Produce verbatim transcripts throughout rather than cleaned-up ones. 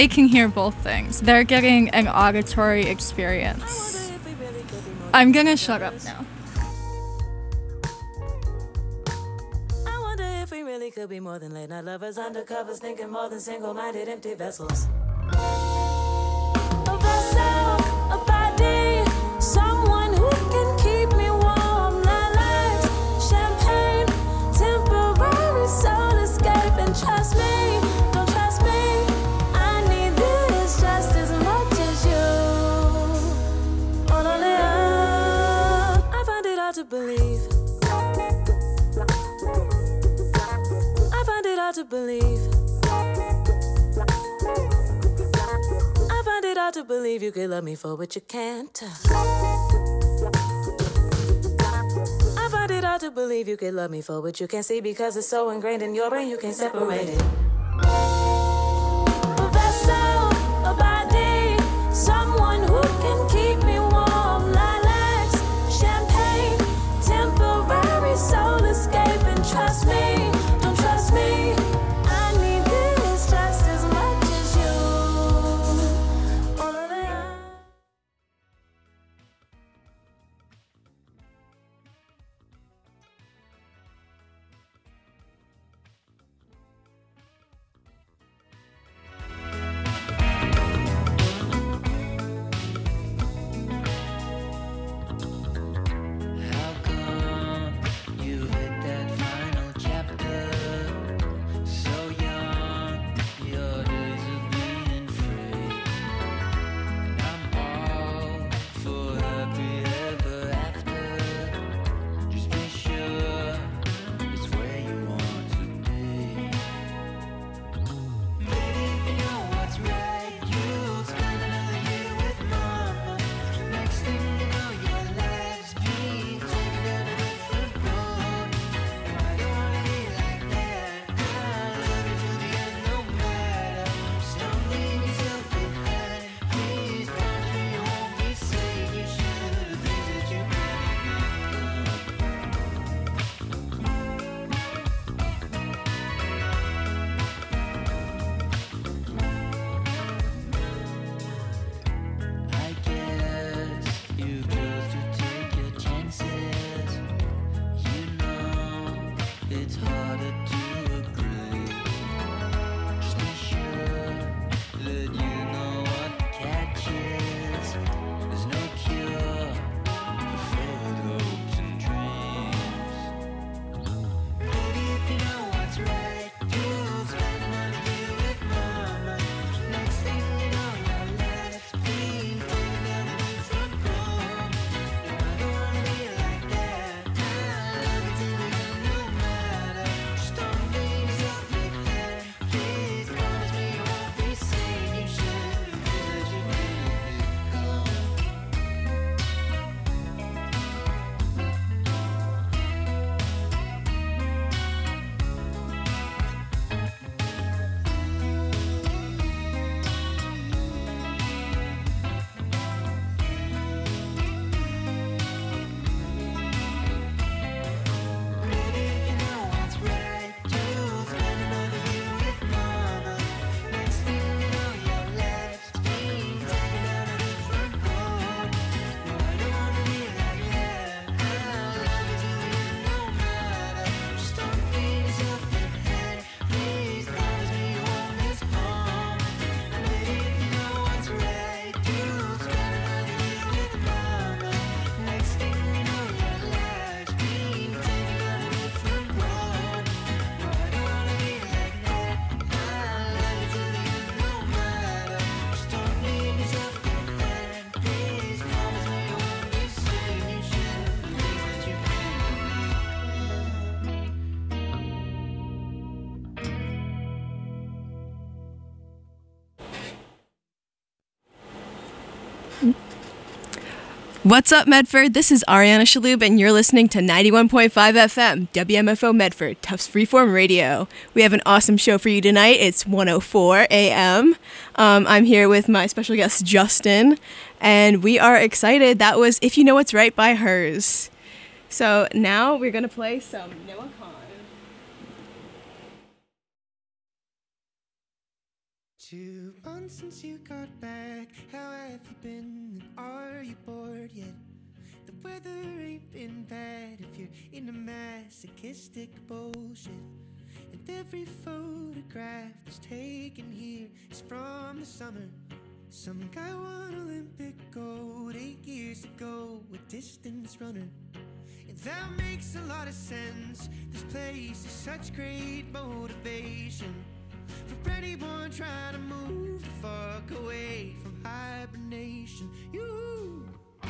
They can hear both things. They're getting an auditory experience. I'm gonna shut up now. I wonder if we really could be more than late night lovers, undercovers, thinking more than single-minded empty vessels. A vessel, a body, someone who can keep me warm. Lilacs, champagne, temporary soul escape, and trust me. To believe, I find it hard to believe, I find it hard to believe you could love me for what you can't. I find it hard to believe you could love me for what you can't see, because it's so ingrained in your brain you can't separate it. A vessel, a body, someone who can keep me warm. Soul escape, and trust me, don't trust me, I need this just as much as you. All of that. What's up, Medford? This is Ariana Shalhoub, and you're listening to ninety-one point five F M, W M F O Medford, Tufts Freeform Radio. We have an awesome show for you tonight. It's one oh four A M Um, I'm here with my special guest, Justin, and we are excited. That was If You Know What's Right by Hers. So now we're going to play some Noah Kahan. Two months since you got back. How have you been? And are you bored yet? The weather ain't been bad if you're into masochistic bullshit. And every photograph that's taken here is from the summer. Some guy won Olympic gold eight years ago, a distance runner. And that makes a lot of sense. This place is such great motivation for anyone trying to move the fuck away from hibernation. You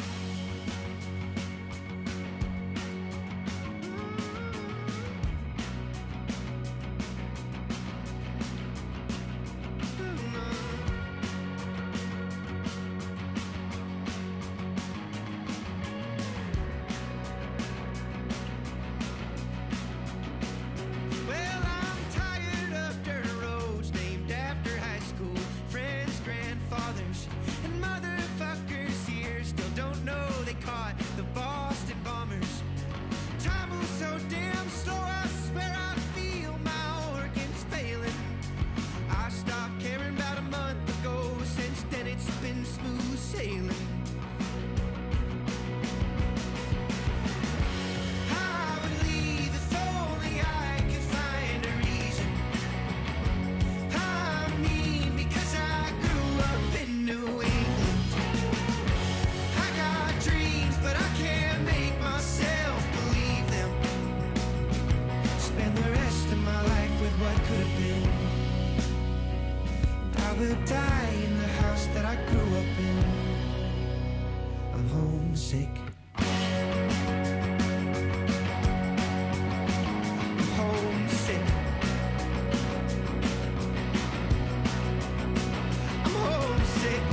will die in the house that I grew up in. I'm homesick. I'm homesick. I'm homesick.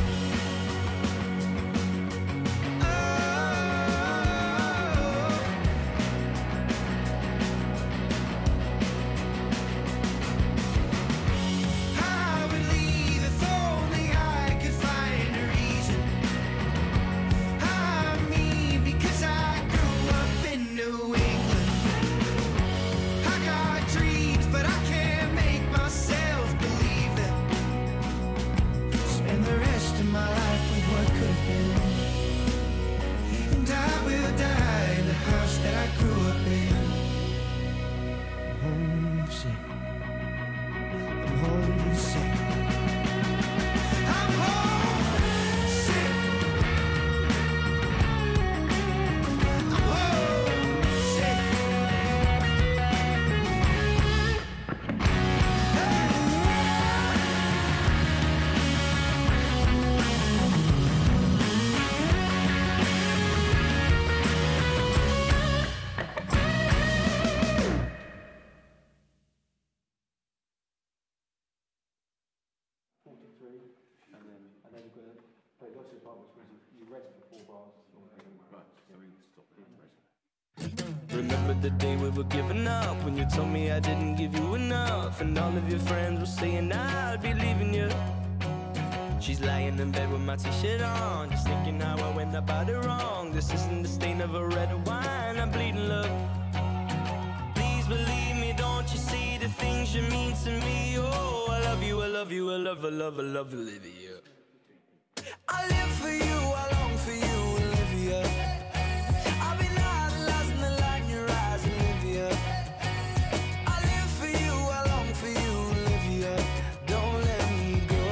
Remember the day we were giving up, when you told me I didn't give you enough, and all of your friends were saying I'd be leaving you. She's lying in bed with my t-shirt on, just thinking how I went about it wrong. This isn't the stain of a red wine, I'm bleeding love. Please believe me, don't you see the things you mean to me? Oh, I love you, I love you, I love, I love, I love Olivia. I live for you, I long for you, Olivia. I've been idolizing the light in your eyes, Olivia. I live for you, I long for you, Olivia. Don't let me go.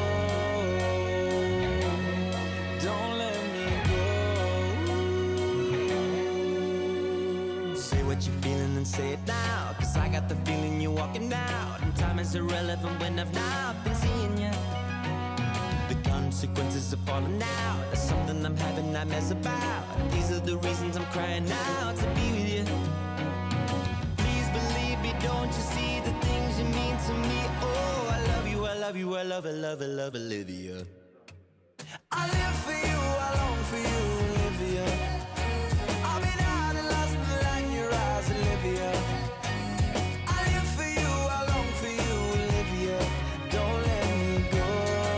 Don't let me go. Say what you're feeling and say it now, 'cause I got the feeling you're walking out, and time is irrelevant when I've not been seeing you. Consequences are falling out. That's something I'm having nightmares about. These are the reasons I'm crying out to be with you. Please believe me, don't you see the things you mean to me? Oh, I love you, I love you, I love, I love, I love Olivia. I live for you, I long for you, Olivia. I've been idolizing the light in your eyes, Olivia. I live for you, I long for you, Olivia. Don't let me go.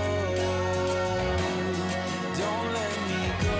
Don't let me go.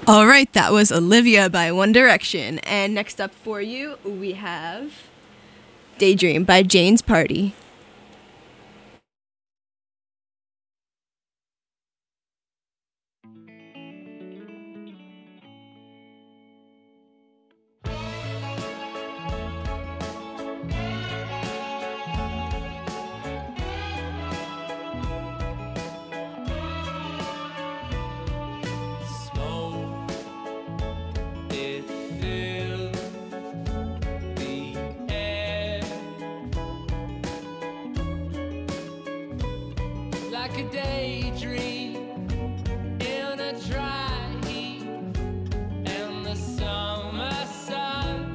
All right, that was Olivia by One Direction. And next up for you, we have Daydream by Jane's Party. Like a daydream in a dry heat and the summer sun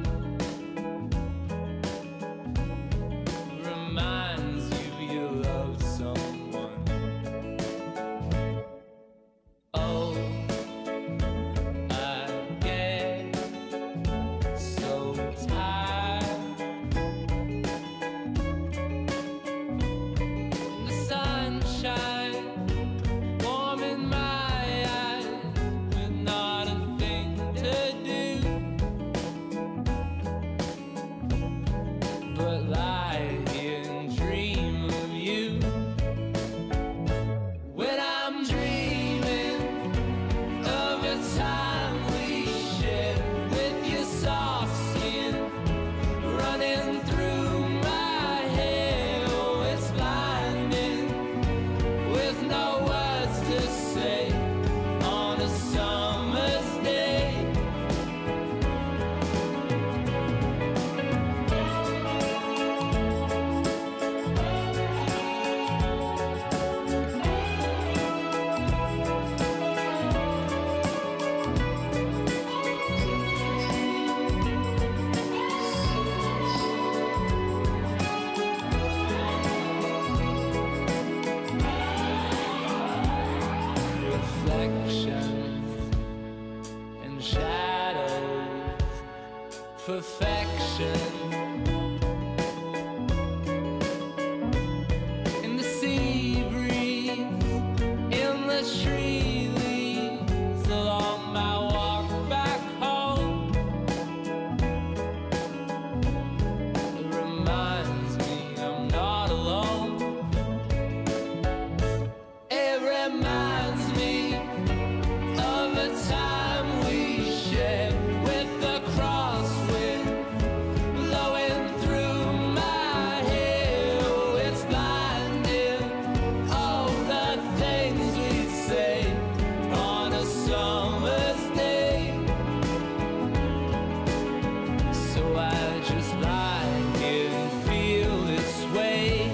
reminds you you love someone. Oh, I get so tired in the sunshine. Warm in my eyes with not a thing to do but lie here and dream of you. When I'm dreaming of a time we shared with your soft skin running through my hair, oh it's blinding with no words to say on a summer's day. Reflections and shadows, perfection in the sea breeze, in the tree leaves, along my walk back home. It reminds me I'm not alone. It reminds me of a time we shared with the crosswind blowing through my hair. Oh, it's blinding, all the things we say on a summer's day. So I just lie here and feel this way.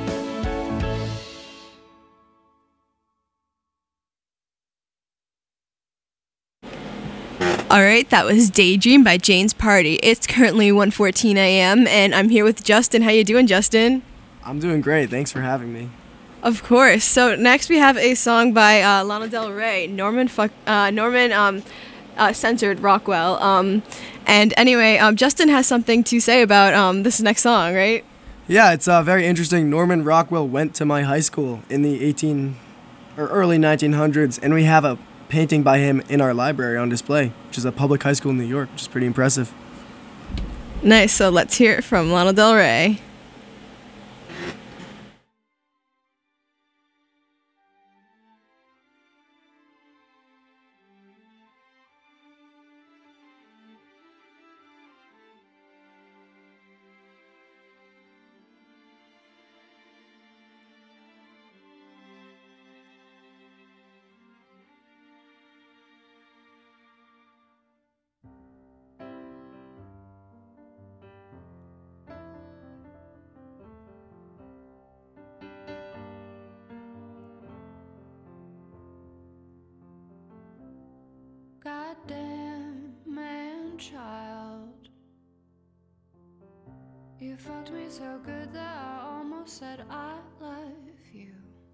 All right, that was Daydream by Jane's Party. It's currently one fourteen a.m. and I'm here with Justin. How you doing, Justin? I'm doing great. Thanks for having me. Of course. So next we have a song by uh, Lana Del Rey. Norman fuck, uh, Norman um, uh, censored Rockwell. Um, and anyway, um, Justin has something to say about um, this next song, right? Yeah, it's uh, very interesting. Norman Rockwell went to my high school in the eighteen or early nineteen hundreds, and we have a painting by him in our library on display, which is a public high school in New York, which is pretty impressive. Nice. So let's hear it from Lana Del Rey. Goddamn man child, you fucked me so good that I almost said I love you.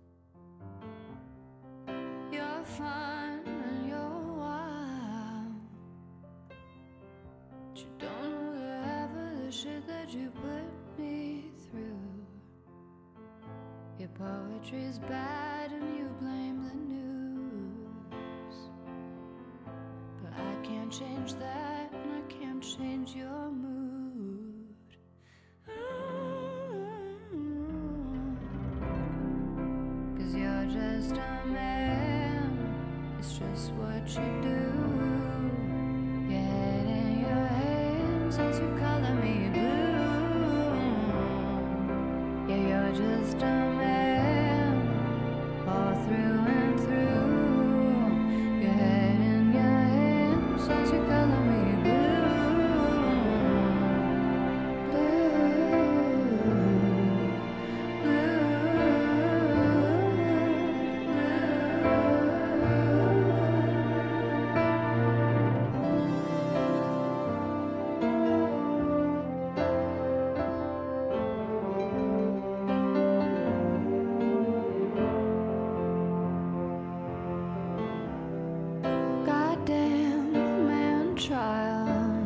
You're fine and you're wild, but you don't know the half of the shit that you put me through. Your poetry's bad and you blame the news, change that, and I can't change your mood. Cause you're just a man, it's just what you do. Your head in your hands as you color me blue. Yeah, you're just a man, all through and through. Your head in your hands as you color me goddamn man child.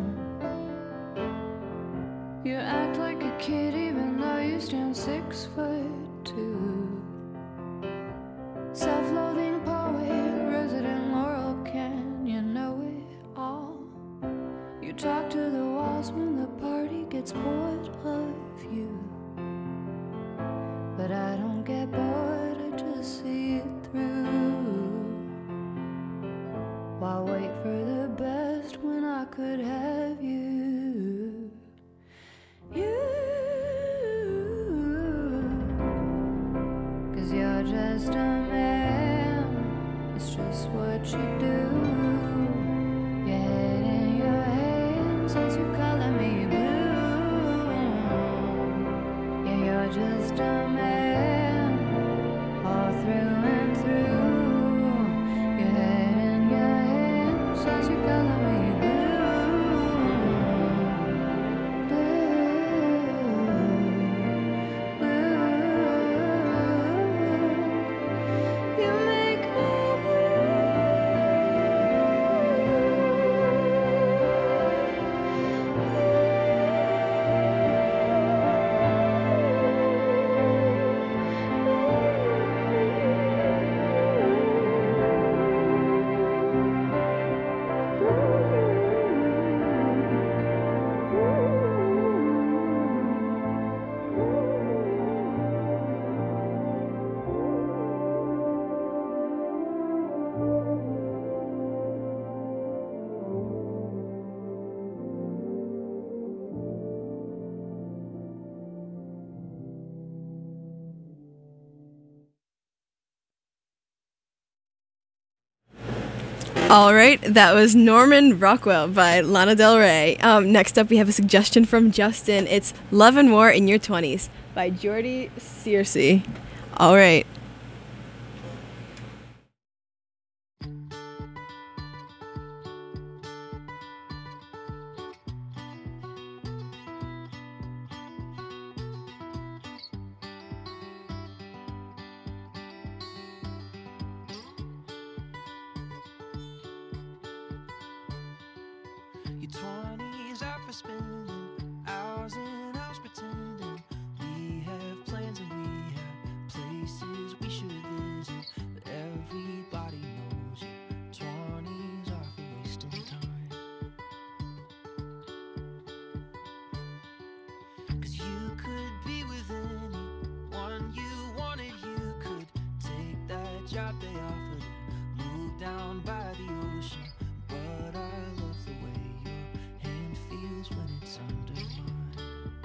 You act like a kid even though you stand six foot two. Self-loathing poet, resident Laurel Canyon, know it all. You talk to the walls when the party gets bored of you. But I don't get bored, I just see it through. Why wait for the best when I could have you? You, cause you're just a man, it's just what you do. Your head in your hands as you color me blue. Yeah, you're just a man, all through and through. Your head in your hands as you color me All right, that was Norman Rockwell by Lana Del Rey. Um, next up, we have a suggestion from Justin. It's Love and War in Your twenties by Jordy Searcy. All right. Your twenties are for spending hours and hours pretending we have plans and we have places we should visit, but everybody knows your twenties are for wasting time. Cause you could be with anyone you wanted, you could take that job they offered and move down by the ocean, but I love the way feels when it's under mine.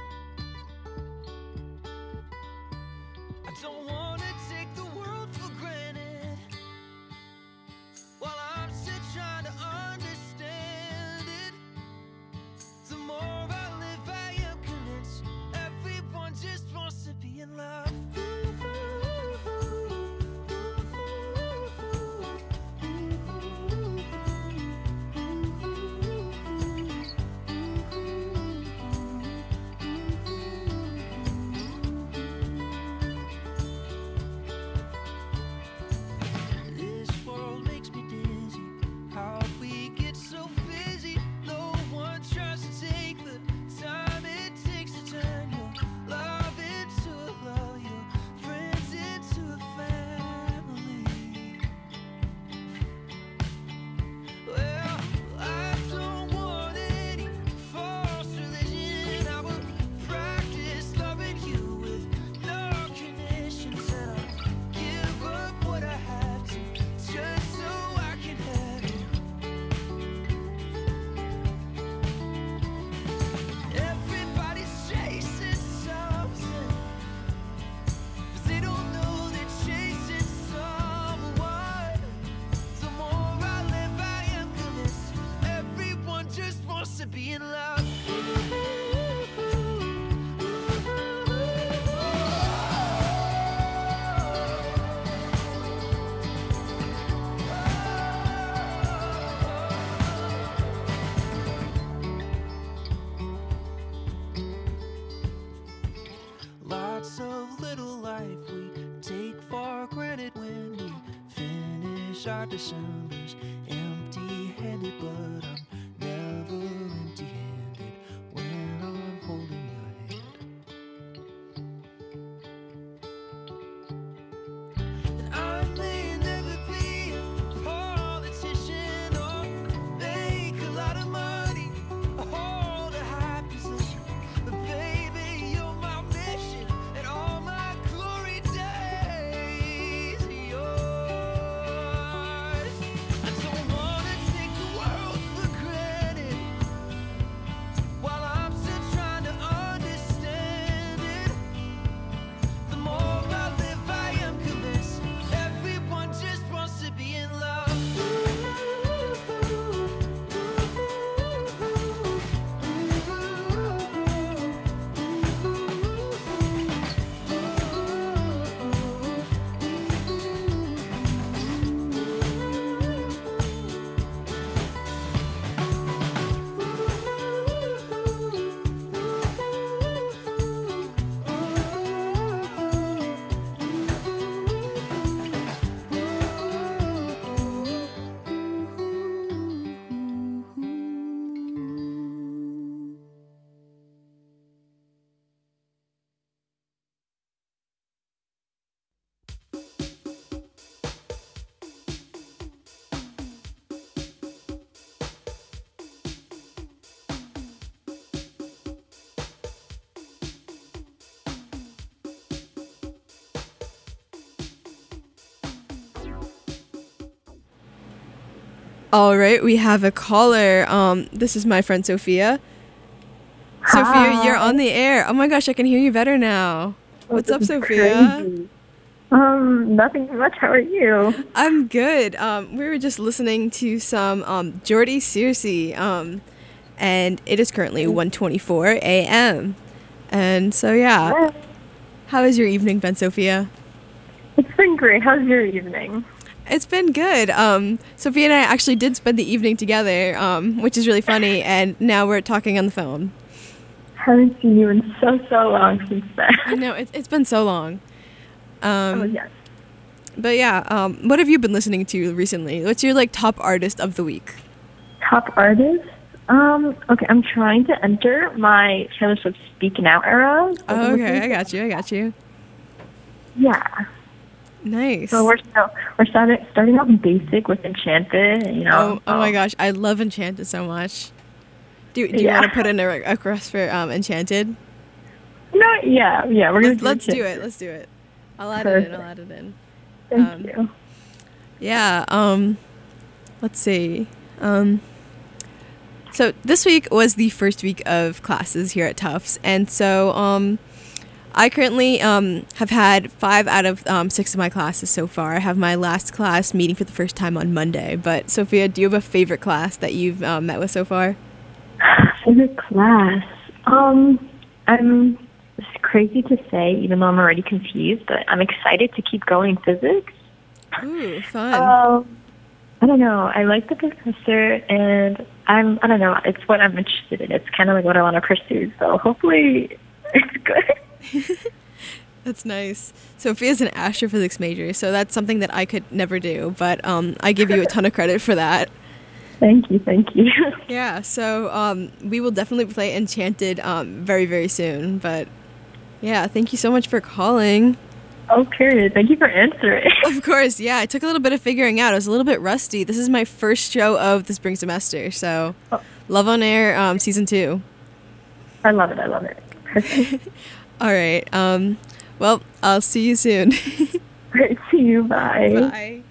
I don't wanna take the world for granted while I'm still trying to understand it. The more I live, I am convinced everyone just wants to be in love. Ooh, ooh, ooh, ooh, ooh, ooh. lots of little life we take for granted when we finish our Decembers empty-handed, but I'm never empty-handed when I'm holding your hand. And I may never be a politician or make a lot of money or hold a high position, but baby, you're my mission and all my glory days are yours. I don't wanna take the world for granted while I'm still trying to understand it. The more I live, I am convinced everyone just wants to be in love. All right, we have a caller. Um, this is my friend Sophia. Sophia, you're on the air. Oh my gosh, I can hear you better now. What's up, Sophia? Crazy. Um, nothing much. How are you? I'm good. Um, we were just listening to some um, Jordy Searcy, um, and it is currently one twenty-four a.m. And so, yeah. How has your evening been, Sophia? It's been great. How's your evening? It's been good. Um, Sophia and I actually did spend the evening together, um, which is really funny, and now we're talking on the phone. Haven't seen you in so, so long since then. I know, it's, it's been so long. Um, Oh, yes. But yeah, um, what have you been listening to recently? What's your like top artist of the week? Top artist? Um, okay, I'm trying to enter my Taylor Swift Speak Now era. Oh, okay, I got you, I got you. Yeah. Nice. So we're still, we're starting starting off basic with Enchanted, you know. Oh, oh my um, gosh, I love Enchanted so much. Do, do you Yeah. want to put in a, re- a request for um, Enchanted? No, yeah, yeah, we're Let's, gonna let's do it, Enchanted. let's do it. I'll add it in, I'll add Perfect. it in. Thank um, you. Yeah, um, let's see. Um, so this week was the first week of classes here at Tufts, and so um, I currently um, have had five out of um, six of my classes so far. I have my last class meeting for the first time on Monday, but Sophia, do you have a favorite class that you've um, met with so far? Favorite class? Um, I'm, it's crazy to say, even though I'm already confused, but I'm excited to keep going physics. Ooh, fun. Um, I don't know. I like the professor, and I'm, I don't know, it's what I'm interested in. It's kind of like what I want to pursue, so hopefully it's good. That's nice. Sophia's an astrophysics major, so that's something that I could never do, but um, I give you a ton of credit for that. Thank you, thank you. Yeah, so um, we will definitely play Enchanted um, very, very soon, but yeah, thank you so much for calling. Okay, thank you for answering. Of course, yeah, it took a little bit of figuring out. I was a little bit rusty. This is my first show of the spring semester, so Oh. Love on Air um, season two. I love it, I love it. Perfect. All right, um, well, I'll see you soon. Great, see you, bye. Bye.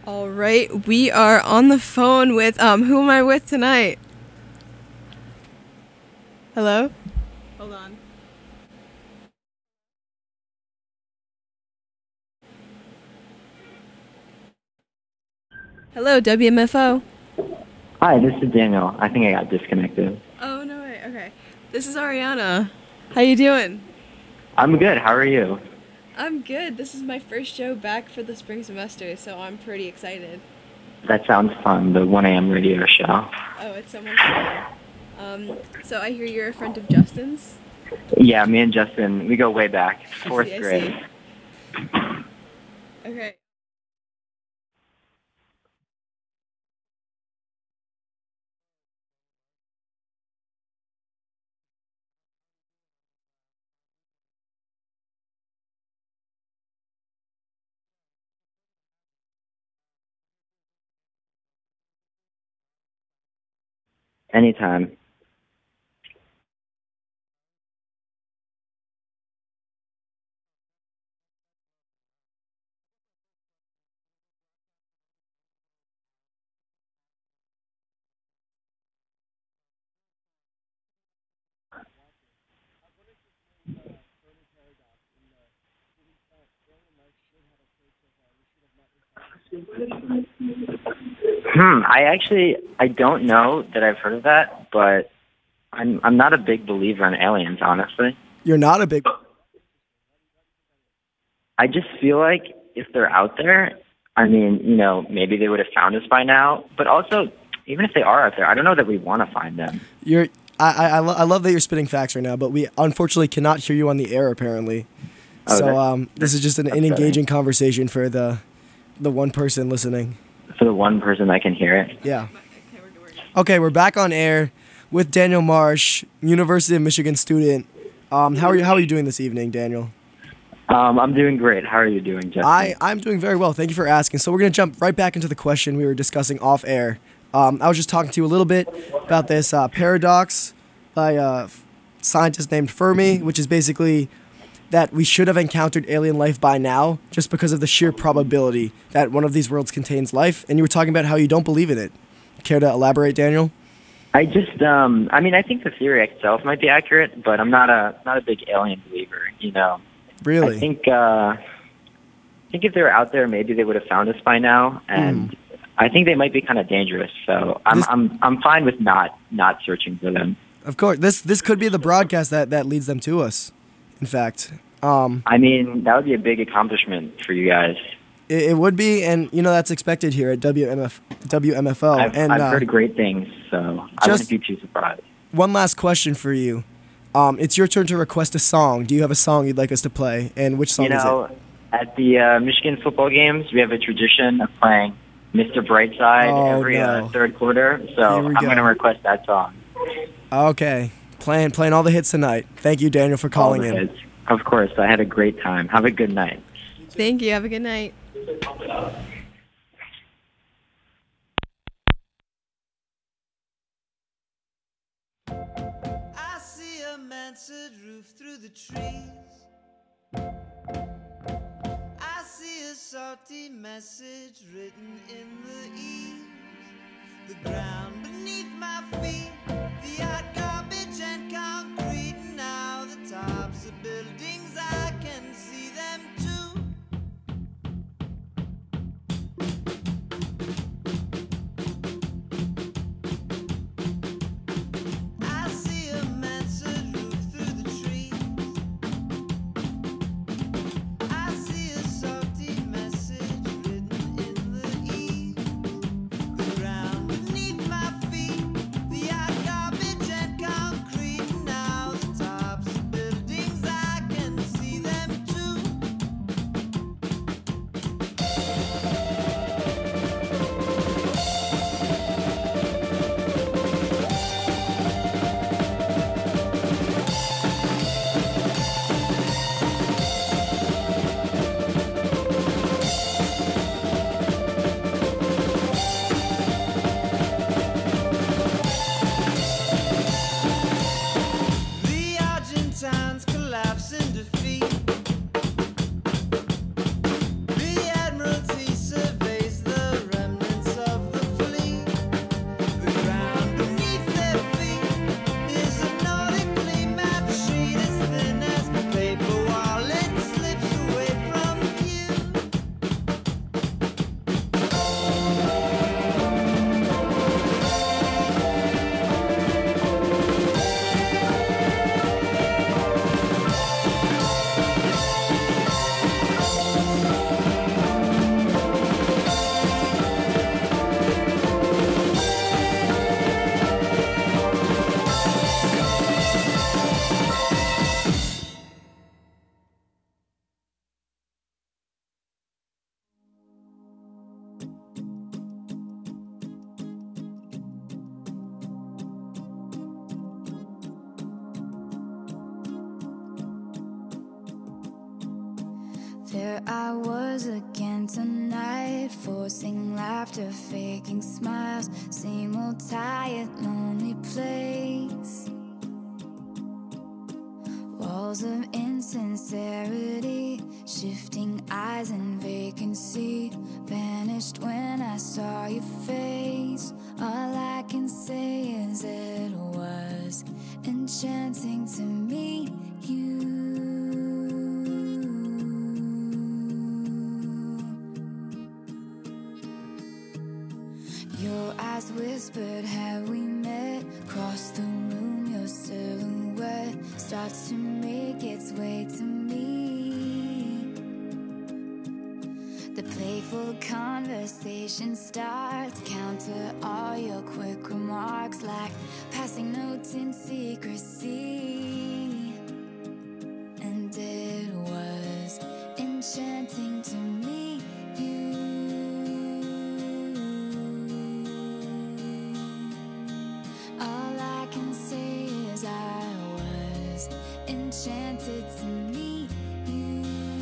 All right, we are on the phone with, um, who am I with tonight? Hello? Hold on. Hello, W M F O. Hi, this is Daniel. I think I got disconnected. Oh, no way, okay. This is Ariana. How you doing? I'm good. How are you? I'm good. This is my first show back for the spring semester, so I'm pretty excited. That sounds fun, the one a.m. radio show. Oh, it's so much fun. Um, so I hear you're a friend of Justin's? Yeah, me and Justin, we go way back. I Fourth see, I grade. see. Okay. Anytime. Hmm, I actually, I don't know that I've heard of that, but I'm I'm not a big believer in aliens, honestly. You're not a big. I just feel like if they're out there, I mean, you know, maybe they would have found us by now. But also, even if they are out there, I don't know that we want to find them. You're. I I, I, lo- I love that you're spitting facts right now, but we unfortunately cannot hear you on the air apparently. Oh, so that- um, this is just an, an engaging conversation for the the one person listening. For the one person that can hear it. Yeah. Okay, we're back on air with Daniel Marsh, University of Michigan student. Um, how are you? How are you doing this evening, Daniel? Um, I'm doing great. How are you doing, Justin? I, I'm doing very well. Thank you for asking. So we're going to jump right back into the question we were discussing off air. Um, I was just talking to you a little bit about this uh, paradox by a scientist named Fermi, which is basically that we should have encountered alien life by now just because of the sheer probability that one of these worlds contains life. And you were talking about how you don't believe in it. Care to elaborate, Daniel? I just, um, I mean, I think the theory itself might be accurate, but I'm not a not a big alien believer. You know, Really? I think, uh, I think if they were out there, maybe they would have found us by now, and Mm. I think they might be kind of dangerous. So I'm, This- I'm, I'm fine with not not searching for them. Of course. This this could be the broadcast that, that leads them to us, in fact. Um, I mean, that would be a big accomplishment for you guys. it, it would be, and you know that's expected here at W M F, W M F O. I've, and I've uh, heard great things, so I just- wouldn't be too surprised. one last question for you. Um, it's your turn to request a song. Do you have a song you'd like us to play, and which song You know, is it? at the uh, Michigan football games, we have a tradition of playing Mister Brightside Oh, every no. uh, third quarter, so Here we I'm go. going to request that song. Okay, playing playing all the hits tonight. Thank you, Daniel, for calling All the in. hits. Of course, I had a great time. Have a good night. Thank you. Have a good night. I see a mansard roof through the trees. I see a salty message written in the eaves. The ground beneath my feet, the hot garbage and concrete. Now the tops of buildings, I can see them too. I see a mansard roof through the trees. I see a salty message written in the eaves. The ground beneath my feet, the hot garbage and concrete. Now the tops of buildings, I There I was again tonight, forcing laughter, faking smiles. Same old tired, lonely place. Walls of insincerity, shifting eyes and vacancy. Vanished when I saw your face. All I can say is it was enchanting to meet you. Your eyes whispered, have we met? Across the room, your silhouette starts to make its way to me. The playful conversation starts, counter all your quick remarks like passing notes in secrecy. And it was enchanting to meet you. All I can say is I was enchanted to meet you.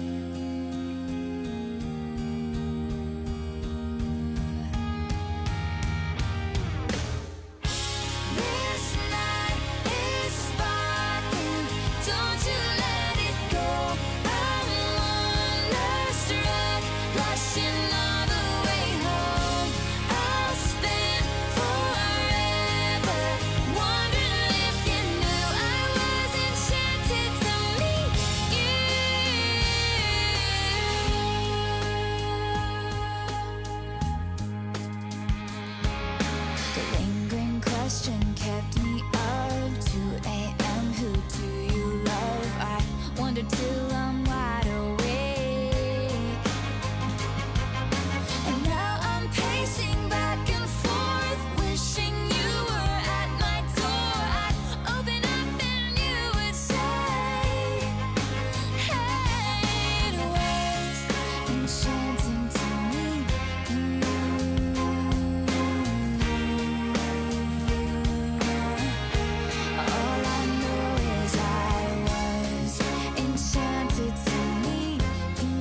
This night is sparkling, don't you let it go. I'm wonderstruck, blushing all the way home. I'll spend forever wondering if you knew I was enchanted to meet you. The lingering question kept me up. two a.m. Who do you love? I wonder till I'm wide awake. And now I'm pacing back and forth, wishing you were at my door. I'd open up and you would say, hey, it was enchanting to meet you. All I know is I was enchanted to meet you.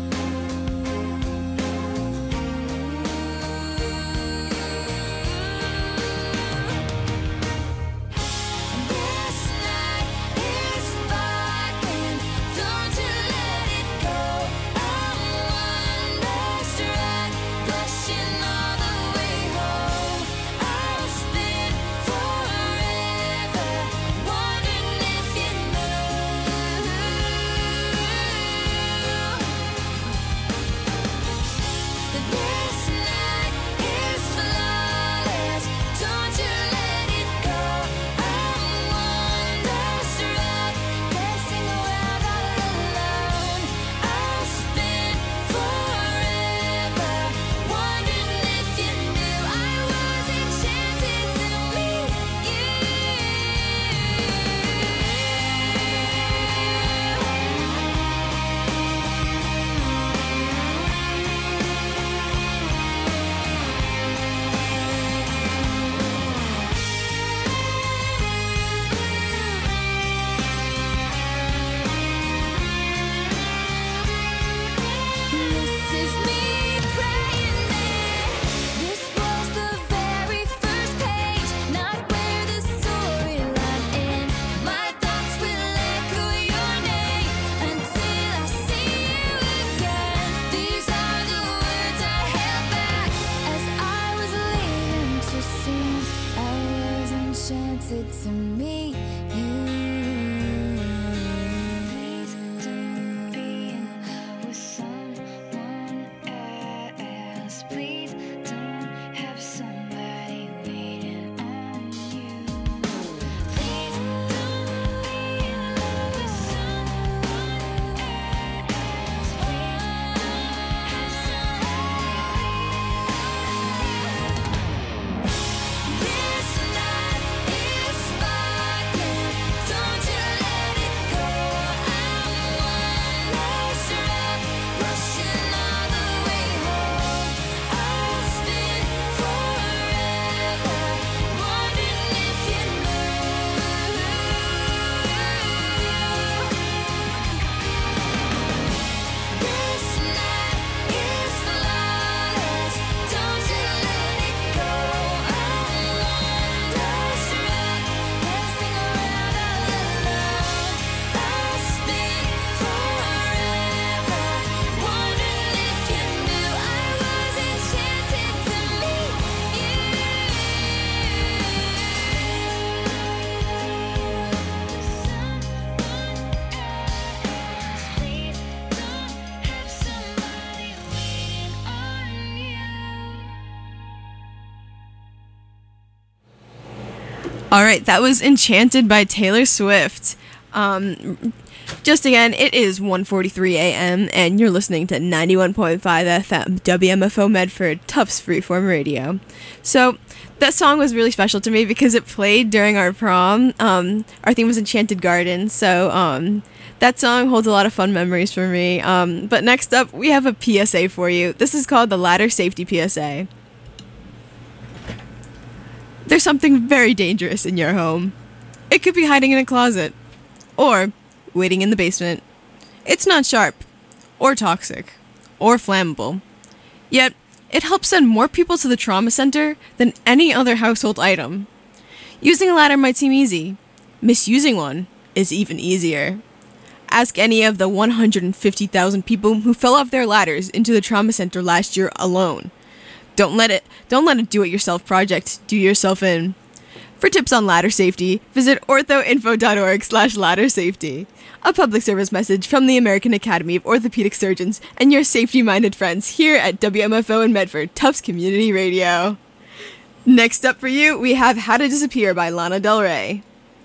This night is sparkling, don't you let it go. I'm wonderstruck, blushing all the way home. I'll spend forever wondering if you knew. This night is flawless, don't you let it go. I'm wonderstruck, dancing around all alone. I'll spend forever wondering if you knew I was enchanted to meet you. This is me praying it. This was the very first page, not where the storyline ends. My thoughts will echo your name until I see you again. These are the words I held back as I was leaving to sing. I was enchanted to meet you. Please don't be in love with someone else. Please don't have somebody waiting on you. Please don't be in love with someone else. Please don't have somebody. This night is sparkling, don't you let it go. I'm wonderstruck, rushing all the way home. I'll All right, that was Enchanted by Taylor Swift. Um, just again, it is one forty-three a.m. and you're listening to ninety-one point five F M, W M F O Medford, Tufts Freeform Radio. So that song was really special to me because it played during our prom. Um, our theme was Enchanted Garden, so um, that song holds a lot of fun memories for me. Um, but next up, we have a P S A for you. This is called the Ladder Safety P S A. There's something very dangerous in your home. It could be hiding in a closet, or waiting in the basement. It's not sharp, or toxic, or flammable. Yet, it helps send more people to the trauma center than any other household item. Using a ladder might seem easy. Misusing one is even easier. Ask any of the one hundred fifty thousand people who fell off their ladders into the trauma center last year alone. Don't let it, don't let a do-it-yourself project do yourself in. For tips on ladder safety, visit orthoinfo.org slash ladder safety. A public service message from the American Academy of Orthopedic Surgeons and your safety-minded friends here at W M F O in Medford, Tufts Community Radio. Next up for you, we have How to Disappear by Lana Del Rey.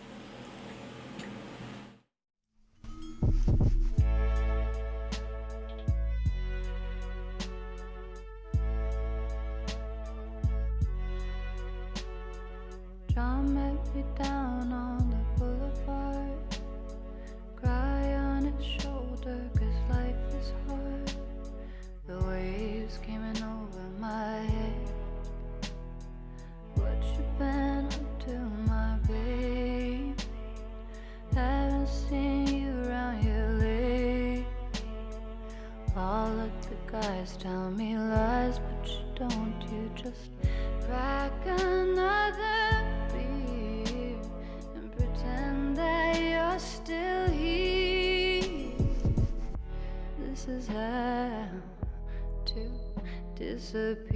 John met me down on the boulevard. Cry on his shoulder, cause life is hard. The waves came in over my head. What you been up to, my baby? Haven't seen you around here lately. All of the guys tell me lies, but you don't. You just crack another beer and pretend that you're still here. This is how to disappear.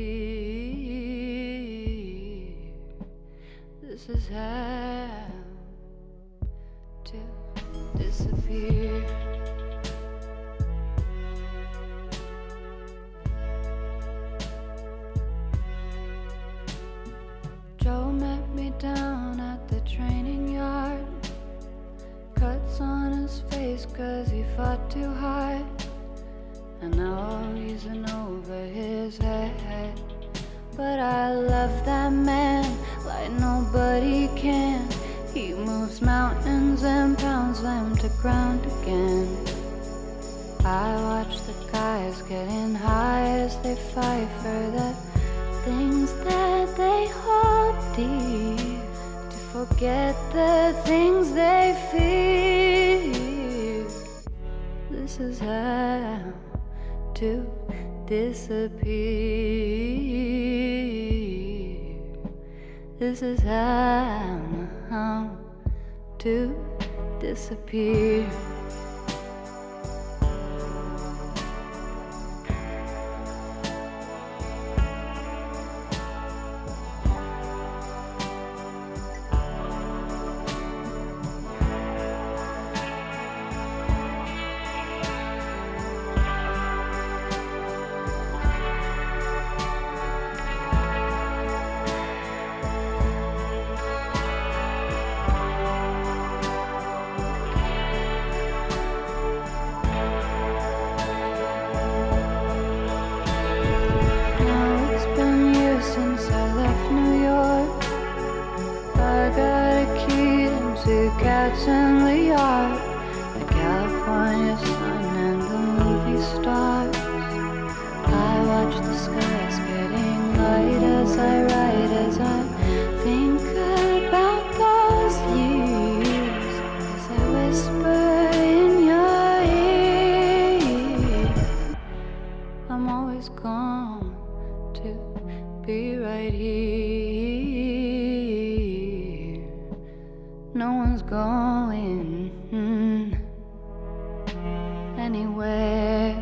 This is how to disappear. Joe met me down at the training yard. Cuts on his face cause he fought too hard. And now he's in over his head. But I love that man like nobody can. He moves mountains and pounds them to ground again. I watch the guys getting high as they fight for the things that they hold dear, to forget the things they fear. This is how to disappear. This is how to disappear. Cats in the yard, the California sun and the movie stars. I watch the skies getting light as I ride, as I think about those years, as I whisper in your ear. I'm always going to be right here. No one's going mm, anywhere.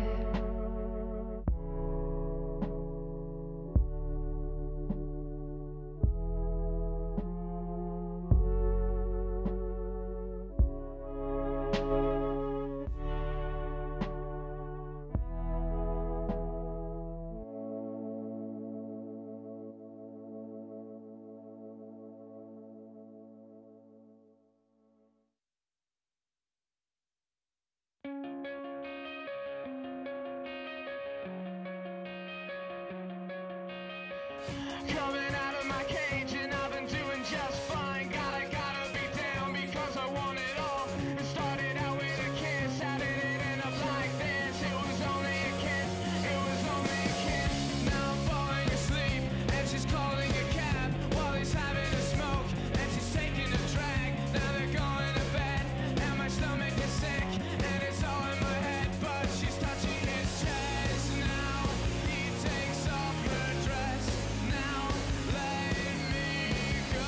Coming out of my cage and I've been doing just fine. Gotta, gotta be down because I want it all. It started out with a kiss, how did it end up like this? It was only a kiss, it was only a kiss. Now I'm falling asleep and she's calling a cab while he's having a smoke and she's taking a drag. Now they're going to bed and my stomach is sick and it's all in my head, but she's touching his chest. Now he takes off her dress. Now let me go.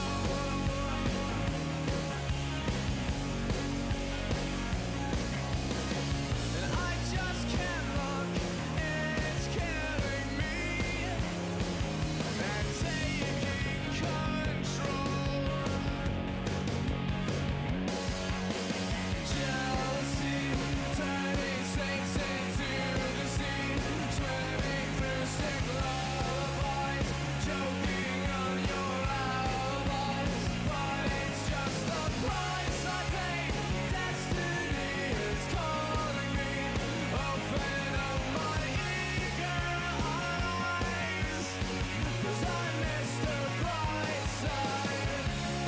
And I just can't look, it's killing me. And taking control. Jealousy turning saints into the sea, swimming through sick lullabies, choking on your alibis. But it's just the price I pay. Destiny is calling me. Open up my eager eyes, 'cause I missed the bright side.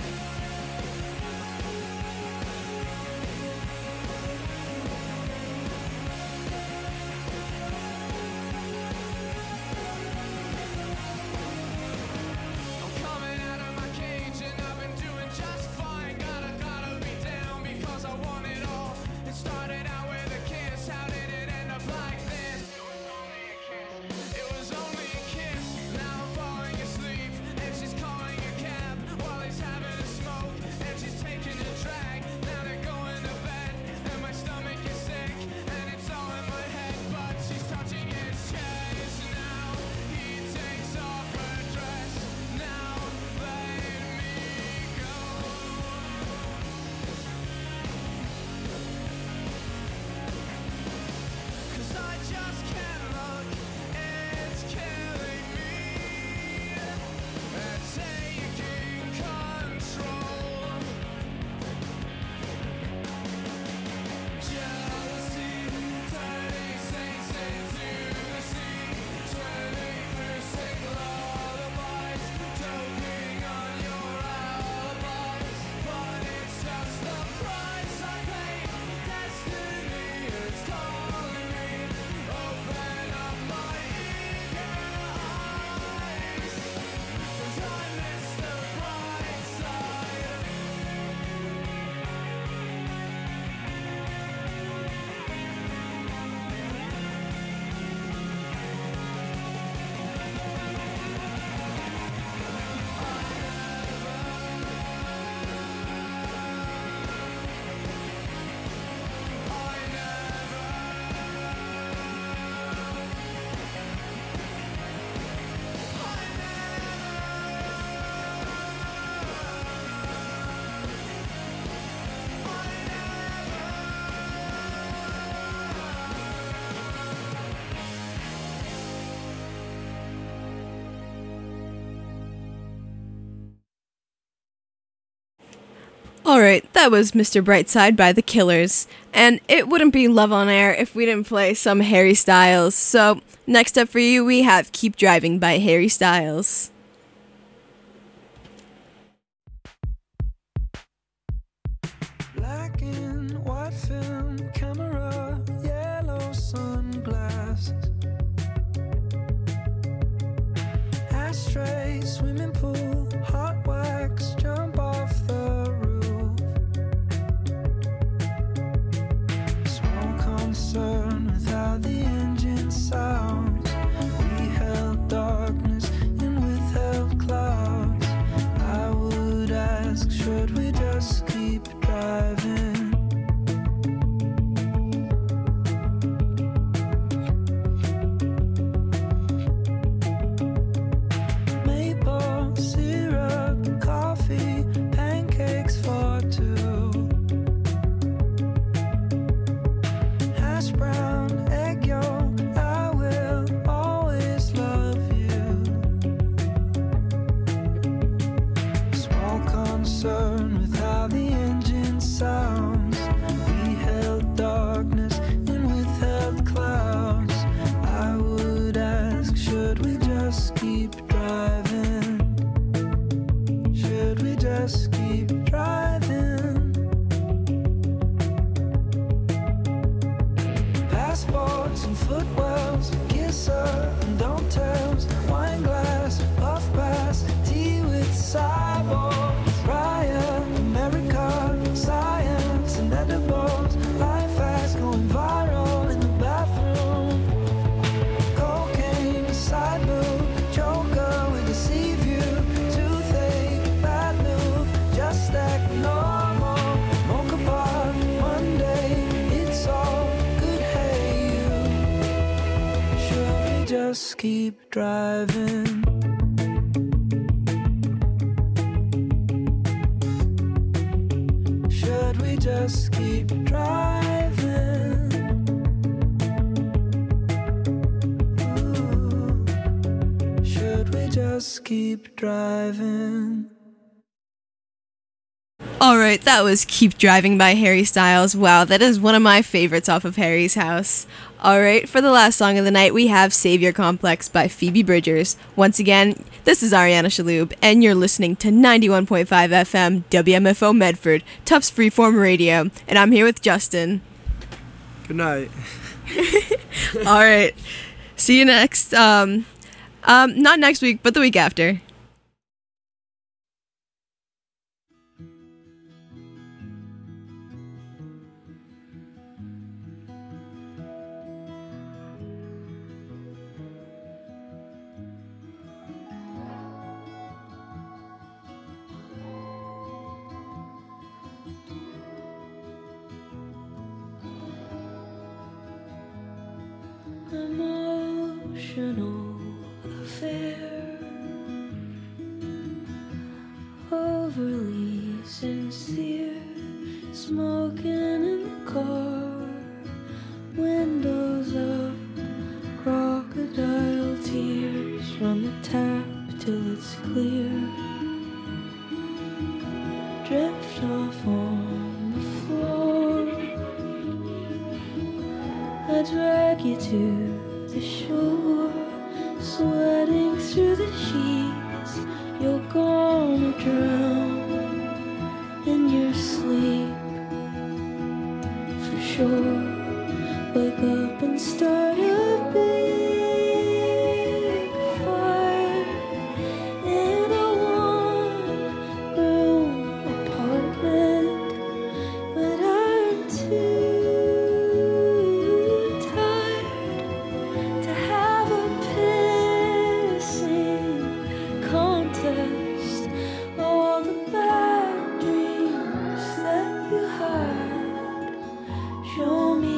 I'm coming out of my cage and I've been doing just fine. Gotta, gotta be down because I want it all. It started out with a kiss, how did it end up like this? It was only a kiss, now I'm falling asleep and she's calling a cab while he's having a smoke and she's taking a drag. Now they're going to bed and my stomach is sick and it's all in my head, but she's touching his chest. Now he takes off her dress. Now let me go. 'Cause I just can't look, it's killing me. And taking control. Jealousy turning saints into the sea, swimming through sick lullabies, choking on your alibis. But it's just the price I pay. Destiny is calling me. Open up my eager eyes, 'cause I missed the bright side. Alright, that was Mister Brightside by The Killers. And it wouldn't be Love on Air if we didn't play some Harry Styles. So, next up for you, we have Keep Driving by Harry Styles. Black and white film camera, yellow sunglasses, ashtray, swimming pool, hot wax, jump off the roof. Small concern with how the engine sounds. We held darkness and withheld clouds. I would ask, should we just keep driving? Maple syrup just keep driving? Should we just keep driving? Passports and footwells, kiss her and don't tells, wine glass, puff pass, tea with cyborgs, Ryan, America, science and edibles, life fast going viral in the bathroom, cocaine, side boob, choker will deceive you, toothache, bad move, just act normal, mocha bar, Monday, it's all good, hey you, should we just keep driving? Should we just keep driving? Ooh. Should we just keep driving? Alright, that was Keep Driving by Harry Styles. Wow, that is one of my favorites off of Harry's House. Alright, for the last song of the night, we have Savior Complex by Phoebe Bridgers. Once again, this is Ariana Shaloub, and you're listening to ninety-one point five F M, W M F O Medford, Tufts Freeform Radio, and I'm here with Justin. Good night. Alright, see you next, um, um, not next week, but the week after. Emotional affair, overly sincere, smoking in the car, windows up, crocodile tears, run the tap till it's clear, drift off on the floor, I drag you to the shore, sweating through the sheets, you're gonna drown in your sleep, for sure, wake up and start a big fire, in a one-room apartment, but I'm too to have a pissing contest, all the bad dreams that you had, show me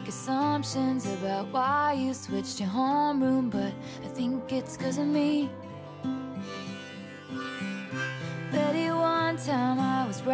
make assumptions about why you switched your homeroom, but I think it's 'cause of me. Betty, one time I